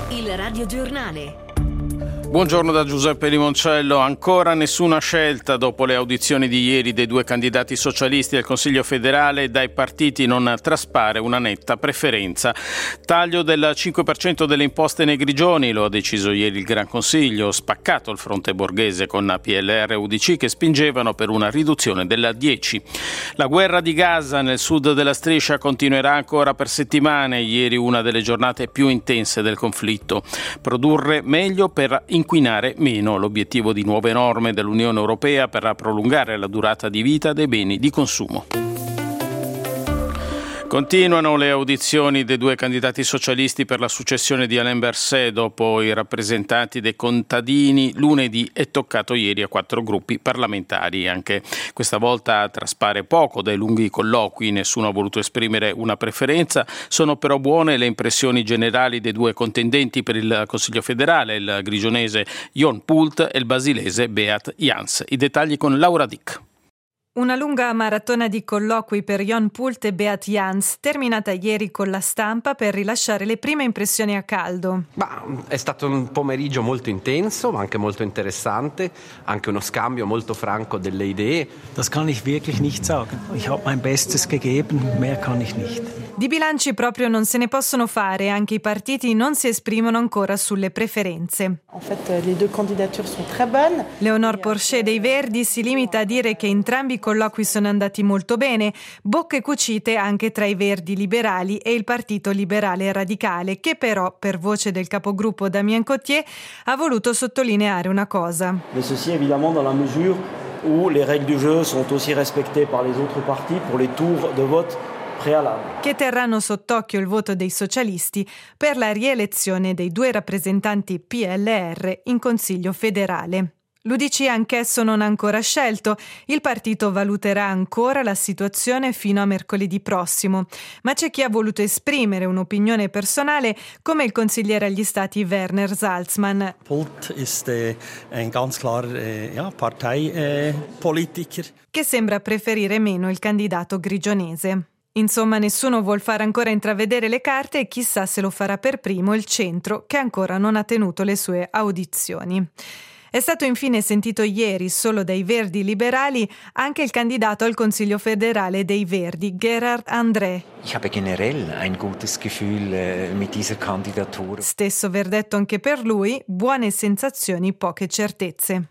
Il radiogiornale. Buongiorno da Giuseppe Limoncello. Ancora nessuna scelta dopo le audizioni di ieri dei due candidati socialisti al Consiglio federale. Dai partiti non traspare una netta preferenza. Taglio del 5% delle imposte nei grigioni, lo ha deciso ieri il Gran Consiglio. Spaccato il fronte borghese con PLR e UDC che spingevano per una riduzione della 10. La guerra di Gaza nel sud della striscia continuerà ancora per settimane. Ieri una delle giornate più intense del conflitto. Produrre meglio per inquinare meno, l'obiettivo di nuove norme dell'Unione Europea per prolungare la durata di vita dei beni di consumo. Continuano le audizioni dei due candidati socialisti per la successione di Alain Berset. Dopo i rappresentanti dei contadini, lunedì è toccato ieri a 4 gruppi parlamentari. Anche questa volta traspare poco dai lunghi colloqui, nessuno ha voluto esprimere una preferenza. Sono però buone le impressioni generali dei due contendenti per il Consiglio federale, il grigionese Jon Pult e il basilese Beat Jans. I dettagli con Laura Dick. Una lunga maratona di colloqui per Jon Pult e Beat Jans, terminata ieri con la stampa per rilasciare le prime impressioni a caldo. È stato un pomeriggio molto intenso, ma anche molto interessante, anche uno scambio molto franco delle idee. Das kann ich wirklich nicht sagen. Ich habe mein Bestes gegeben, mehr kann ich nicht. Di bilanci proprio non se ne possono fare, anche i partiti non si esprimono ancora sulle preferenze. En fait, les deux candidatures sont très bonnes. Leonor Porcher dei Verdi si limita a dire che entrambi i colloqui sono andati molto bene, bocche cucite anche tra i Verdi liberali e il Partito Liberale Radicale, che però, per voce del capogruppo Damien Cottier, ha voluto sottolineare una cosa. Mais ceci évidemment dans la mesure où les règles du jeu sont aussi respectées par les autres partis pour les tours de vote préalables. Che terranno sott'occhio il voto dei socialisti per la rielezione dei due rappresentanti PLR in Consiglio federale. L'UDC anch'esso non ha ancora scelto, il partito valuterà ancora la situazione fino a mercoledì prossimo, ma c'è chi ha voluto esprimere un'opinione personale come il consigliere agli stati Werner Salzmann. Pult ist ein ganz klarer Parteipolitiker. Che sembra preferire meno il candidato grigionese. Insomma, nessuno vuol fare ancora intravedere le carte e chissà se lo farà per primo il centro, che ancora non ha tenuto le sue audizioni. È stato infine sentito ieri solo dai Verdi liberali anche il candidato al Consiglio federale dei Verdi, Gerhard André. Ich habe generell ein gutes Gefühl mit dieser Kandidatur. Stesso verdetto anche per lui, buone sensazioni, poche certezze.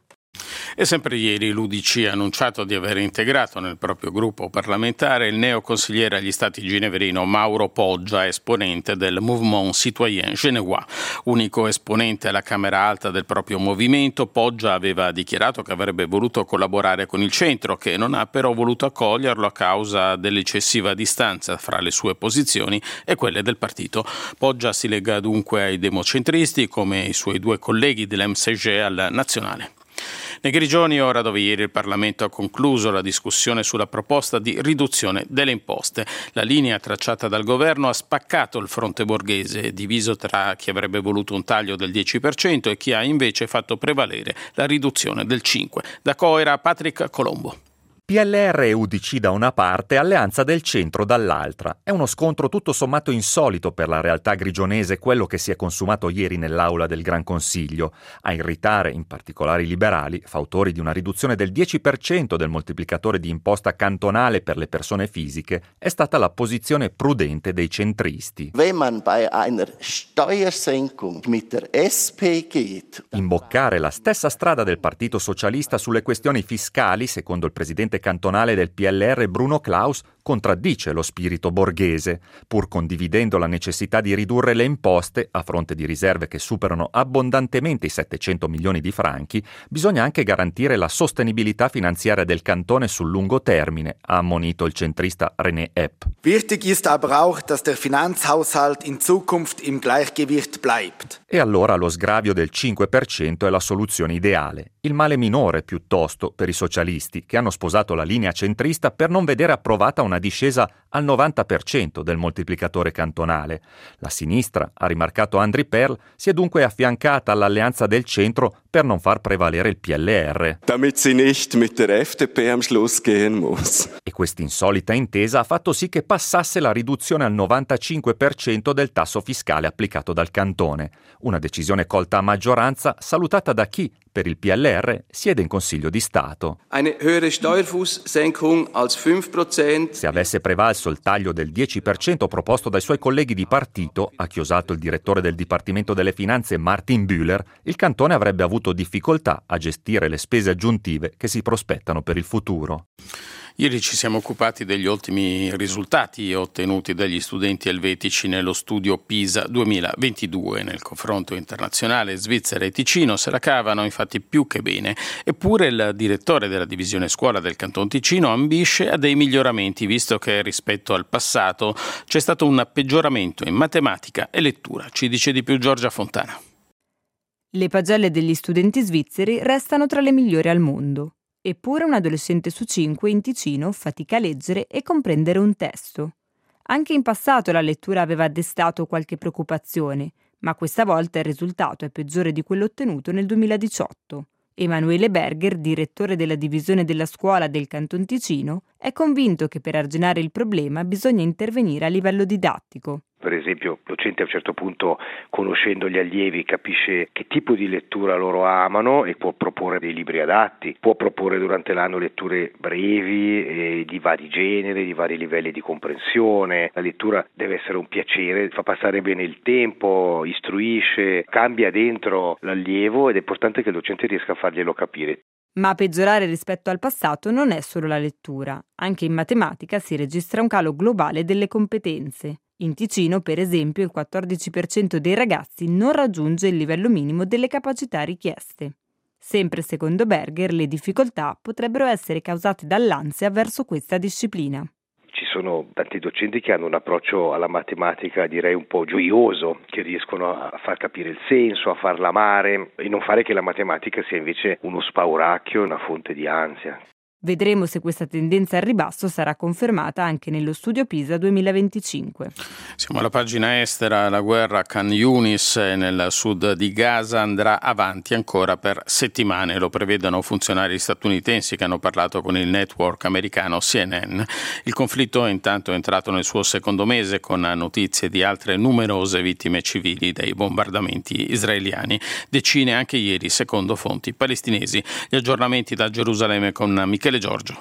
E sempre ieri l'UDC ha annunciato di aver integrato nel proprio gruppo parlamentare il neoconsigliere agli Stati ginevrino Mauro Poggia, esponente del Mouvement Citoyen Genevois. Unico esponente alla Camera Alta del proprio movimento, Poggia aveva dichiarato che avrebbe voluto collaborare con il centro, che non ha però voluto accoglierlo a causa dell'eccessiva distanza fra le sue posizioni e quelle del partito. Poggia si lega dunque ai democentristi come i suoi due colleghi dell'MCG al nazionale. Nei Grigioni, ora dove ieri il Parlamento ha concluso la discussione sulla proposta di riduzione delle imposte. La linea tracciata dal governo ha spaccato il fronte borghese, diviso tra chi avrebbe voluto un taglio del 10% e chi ha invece fatto prevalere la riduzione del 5%. Da Coira, Patrick Colombo. PLR e UDC da una parte, alleanza del centro dall'altra. È uno scontro tutto sommato insolito per la realtà grigionese, quello che si è consumato ieri nell'aula del Gran Consiglio. A irritare, in particolare i liberali, fautori di una riduzione del 10% del moltiplicatore di imposta cantonale per le persone fisiche, è stata la posizione prudente dei centristi. Wenn man bei einer Steuersenkung mit der SP geht. Imboccare la stessa strada del Partito Socialista sulle questioni fiscali, secondo il presidente cantonale del PLR Bruno Klaus, contraddice lo spirito borghese. Pur condividendo la necessità di ridurre le imposte, a fronte di riserve che superano abbondantemente i 700 milioni di franchi, bisogna anche garantire la sostenibilità finanziaria del cantone sul lungo termine, ha ammonito il centrista René Epp. Wichtig ist aber auch, dass der Finanzhaushalt in Zukunft im Gleichgewicht bleibt. E allora lo sgravio del 5% è la soluzione ideale. Il male minore, piuttosto, per i socialisti, che hanno sposato la linea centrista per non vedere approvata una discesa al 90% del moltiplicatore cantonale. La sinistra, ha rimarcato Andri Perl, si è dunque affiancata all'alleanza del centro per non far prevalere il PLR. Damit sie nicht mit der FDP am Schluss gehen muss. E questa insolita intesa ha fatto sì che passasse la riduzione al 95% del tasso fiscale applicato dal cantone, una decisione colta a maggioranza salutata da chi, per il PLR, siede in Consiglio di Stato. Eine höhere Steuerfußsenkung als 5%. Se avesse prevalso il taglio del 10% proposto dai suoi colleghi di partito, ha chiosato il direttore del Dipartimento delle Finanze Martin Bühler, il cantone avrebbe avuto difficoltà a gestire le spese aggiuntive che si prospettano per il futuro. Ieri ci siamo occupati degli ultimi risultati ottenuti dagli studenti elvetici nello studio PISA 2022. Nel confronto internazionale Svizzera e Ticino se la cavano infatti più che bene. Eppure il direttore della divisione scuola del Canton Ticino ambisce a dei miglioramenti, visto che rispetto al passato c'è stato un peggioramento in matematica e lettura. Ci dice di più Giorgia Fontana. Le pagelle degli studenti svizzeri restano tra le migliori al mondo. Eppure un adolescente su 5 in Ticino fatica a leggere e comprendere un testo. Anche in passato la lettura aveva destato qualche preoccupazione, ma questa volta il risultato è peggiore di quello ottenuto nel 2018. Emanuele Berger, direttore della divisione della scuola del Canton Ticino, è convinto che per arginare il problema bisogna intervenire a livello didattico. Per esempio, il docente a un certo punto, conoscendo gli allievi, capisce che tipo di lettura loro amano e può proporre dei libri adatti, può proporre durante l'anno letture brevi di vari generi, di vari livelli di comprensione. La lettura deve essere un piacere, fa passare bene il tempo, istruisce, cambia dentro l'allievo ed è importante che il docente riesca a farglielo capire. Ma a peggiorare rispetto al passato non è solo la lettura. Anche in matematica si registra un calo globale delle competenze. In Ticino, per esempio, il 14% dei ragazzi non raggiunge il livello minimo delle capacità richieste. Sempre secondo Berger, le difficoltà potrebbero essere causate dall'ansia verso questa disciplina. Ci sono tanti docenti che hanno un approccio alla matematica, direi un po' gioioso, che riescono a far capire il senso, a farla amare e non fare che la matematica sia invece uno spauracchio, una fonte di ansia. Vedremo se questa tendenza al ribasso sarà confermata anche nello studio PISA 2025. Siamo alla pagina estera. La guerra a Khan Yunis nel sud di Gaza andrà avanti ancora per settimane, lo prevedono funzionari statunitensi che hanno parlato con il network americano CNN. Il conflitto intanto è entrato nel suo secondo mese con notizie di altre numerose vittime civili dai bombardamenti israeliani, decine anche ieri secondo fonti palestinesi. Gli aggiornamenti da Gerusalemme con Michele Giorgio.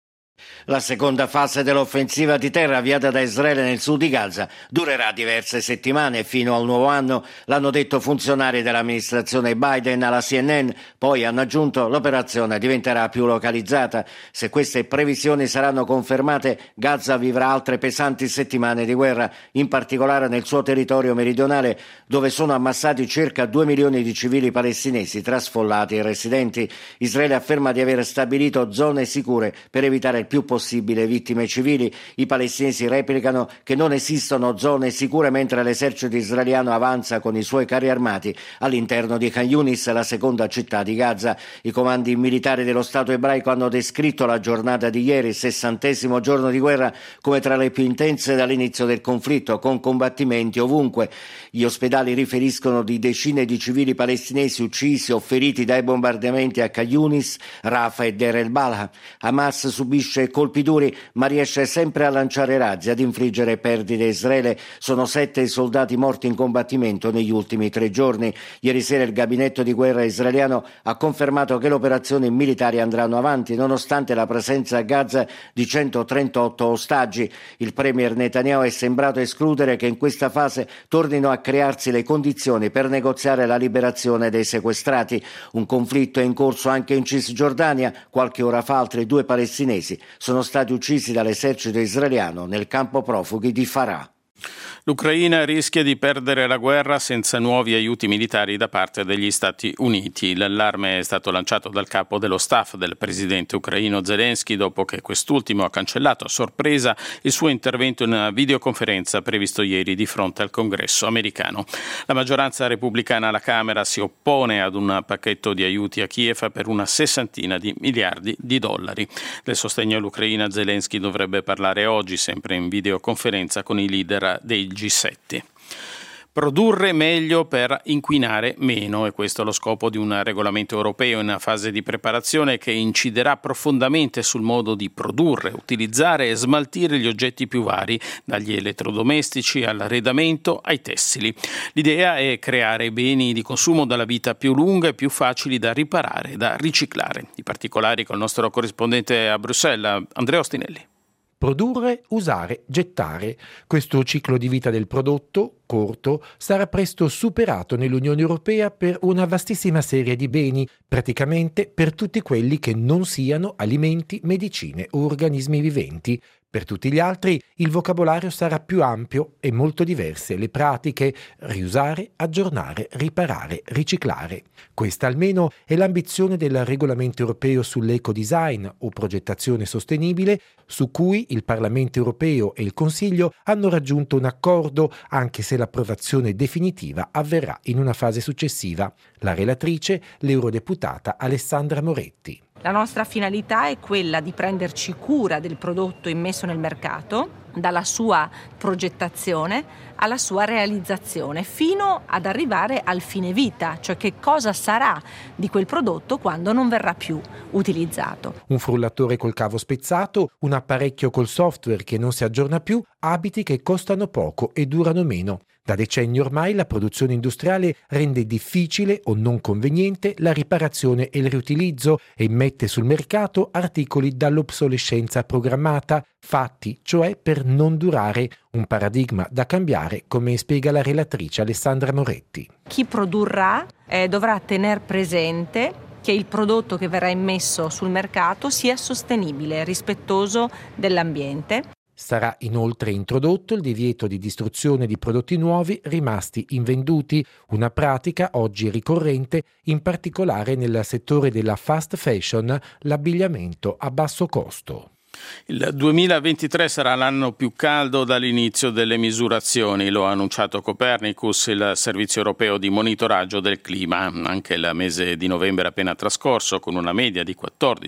La seconda fase dell'offensiva di terra avviata da Israele nel sud di Gaza durerà diverse settimane fino al nuovo anno, l'hanno detto funzionari dell'amministrazione Biden alla CNN, poi hanno aggiunto l'operazione diventerà più localizzata. Se queste previsioni saranno confermate, Gaza vivrà altre pesanti settimane di guerra, in particolare nel suo territorio meridionale, dove sono ammassati circa 2 milioni di civili palestinesi tra sfollati e residenti. Israele afferma di aver stabilito zone sicure per evitare il più possibile vittime civili. I palestinesi replicano che non esistono zone sicure mentre l'esercito israeliano avanza con i suoi carri armati all'interno di Khan Yunis, la seconda città di Gaza. I comandi militari dello Stato ebraico hanno descritto la giornata di ieri, 60° giorno di guerra, come tra le più intense dall'inizio del conflitto, con combattimenti ovunque. Gli ospedali riferiscono di decine di civili palestinesi uccisi o feriti dai bombardamenti a Khan Yunis, Rafah e Deir el-Balah. Hamas subisce colpi duri, ma riesce sempre a lanciare razzi, ad infliggere perdite a Israele. Sono 7 i soldati morti in combattimento negli ultimi 3 giorni. Ieri sera il gabinetto di guerra israeliano ha confermato che le operazioni militari andranno avanti, nonostante la presenza a Gaza di 138 ostaggi. Il premier Netanyahu è sembrato escludere che in questa fase tornino a crearsi le condizioni per negoziare la liberazione dei sequestrati. Un conflitto è in corso anche in Cisgiordania. Qualche ora fa altri 2 palestinesi sono stati uccisi dall'esercito israeliano nel campo profughi di Farah. L'Ucraina rischia di perdere la guerra senza nuovi aiuti militari da parte degli Stati Uniti. L'allarme è stato lanciato dal capo dello staff del presidente ucraino Zelensky dopo che quest'ultimo ha cancellato a sorpresa il suo intervento in una videoconferenza previsto ieri di fronte al Congresso americano. La maggioranza repubblicana alla Camera si oppone ad un pacchetto di aiuti a Kiev per una 60 di miliardi di dollari. Del sostegno all'Ucraina Zelensky dovrebbe parlare oggi, sempre in videoconferenza con i leader dei G7. Produrre meglio per inquinare meno, e questo è lo scopo di un regolamento europeo in fase di preparazione che inciderà profondamente sul modo di produrre, utilizzare e smaltire gli oggetti più vari, dagli elettrodomestici all'arredamento ai tessili. L'idea è creare beni di consumo dalla vita più lunga e più facili da riparare e da riciclare. I particolari con il nostro corrispondente a Bruxelles, Andrea Ostinelli. Produrre, usare, gettare. Questo ciclo di vita del prodotto, corto, sarà presto superato nell'Unione Europea per una vastissima serie di beni, praticamente per tutti quelli che non siano alimenti, medicine o organismi viventi. Per tutti gli altri il vocabolario sarà più ampio e molto diverse le pratiche: riusare, aggiornare, riparare, riciclare. Questa almeno è l'ambizione del regolamento europeo sull'ecodesign o progettazione sostenibile, su cui il Parlamento europeo e il Consiglio hanno raggiunto un accordo, anche se l'approvazione definitiva avverrà in una fase successiva. La relatrice, l'eurodeputata Alessandra Moretti. La nostra finalità è quella di prenderci cura del prodotto immesso nel mercato, dalla sua progettazione alla sua realizzazione, fino ad arrivare al fine vita, cioè che cosa sarà di quel prodotto quando non verrà più utilizzato. Un frullatore col cavo spezzato, un apparecchio col software che non si aggiorna più, abiti che costano poco e durano meno. Da decenni ormai la produzione industriale rende difficile o non conveniente la riparazione e il riutilizzo e mette sul mercato articoli dall'obsolescenza programmata, fatti cioè per non durare, un paradigma da cambiare, come spiega la relatrice Alessandra Moretti. Chi produrrà dovrà tener presente che il prodotto che verrà immesso sul mercato sia sostenibile, rispettoso dell'ambiente. Sarà inoltre introdotto il divieto di distruzione di prodotti nuovi rimasti invenduti, una pratica oggi ricorrente in particolare nel settore della fast fashion, l'abbigliamento a basso costo. Il 2023 sarà l'anno più caldo dall'inizio delle misurazioni, lo ha annunciato Copernicus, il servizio europeo di monitoraggio del clima. Anche il mese di novembre appena trascorso, con una media di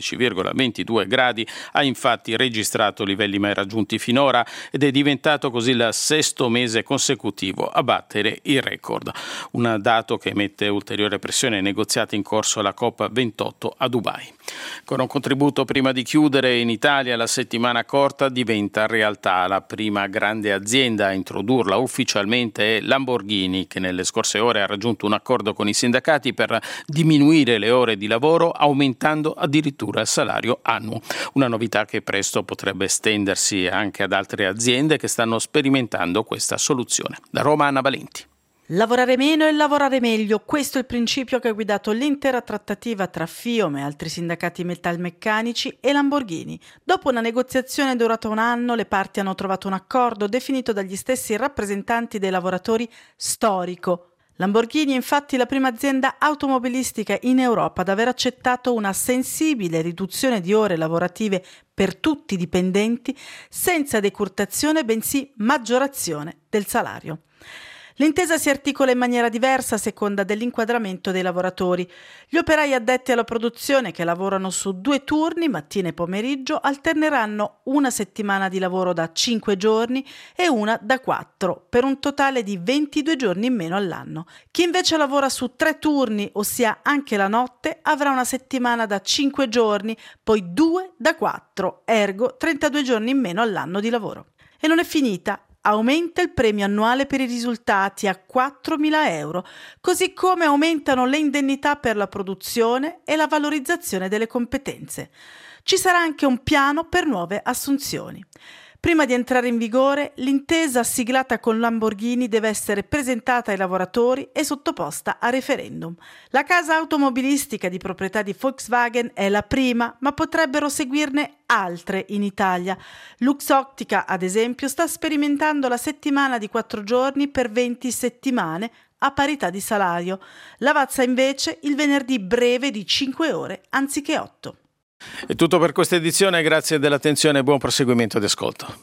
14,22 gradi, ha infatti registrato livelli mai raggiunti finora ed è diventato così il sesto mese consecutivo a battere il record. Un dato che mette ulteriore pressione ai negoziati in corso alla COP28 a Dubai. Con un contributo prima di chiudere, in Italia la settimana corta diventa realtà. La prima grande azienda a introdurla ufficialmente è Lamborghini, che nelle scorse ore ha raggiunto un accordo con i sindacati per diminuire le ore di lavoro, aumentando addirittura il salario annuo. Una novità che presto potrebbe estendersi anche ad altre aziende che stanno sperimentando questa soluzione. Da Roma, Anna Valenti. Lavorare meno e lavorare meglio, questo è il principio che ha guidato l'intera trattativa tra FIOM e altri sindacati metalmeccanici e Lamborghini. Dopo una negoziazione durata un anno, le parti hanno trovato un accordo definito dagli stessi rappresentanti dei lavoratori storico. Lamborghini è infatti la prima azienda automobilistica in Europa ad aver accettato una sensibile riduzione di ore lavorative per tutti i dipendenti, senza decurtazione bensì maggiorazione del salario. L'intesa si articola in maniera diversa a seconda dell'inquadramento dei lavoratori. Gli operai addetti alla produzione, che lavorano su 2 turni, mattina e pomeriggio, alterneranno una settimana di lavoro da 5 giorni e una da 4, per un totale di 22 giorni in meno all'anno. Chi invece lavora su 3 turni, ossia anche la notte, avrà una settimana da 5 giorni, poi 2 da 4, ergo 32 giorni in meno all'anno di lavoro. E non è finita. Aumenta il premio annuale per i risultati a 4.000 euro, così come aumentano le indennità per la produzione e la valorizzazione delle competenze. Ci sarà anche un piano per nuove assunzioni. Prima di entrare in vigore, l'intesa siglata con Lamborghini deve essere presentata ai lavoratori e sottoposta a referendum. La casa automobilistica di proprietà di Volkswagen è la prima, ma potrebbero seguirne altre in Italia. Luxottica, ad esempio, sta sperimentando la settimana di 4 giorni per 20 settimane a parità di salario. Lavazza invece il venerdì breve di 5 ore anziché 8. È tutto per questa edizione, grazie dell'attenzione e buon proseguimento di ascolto.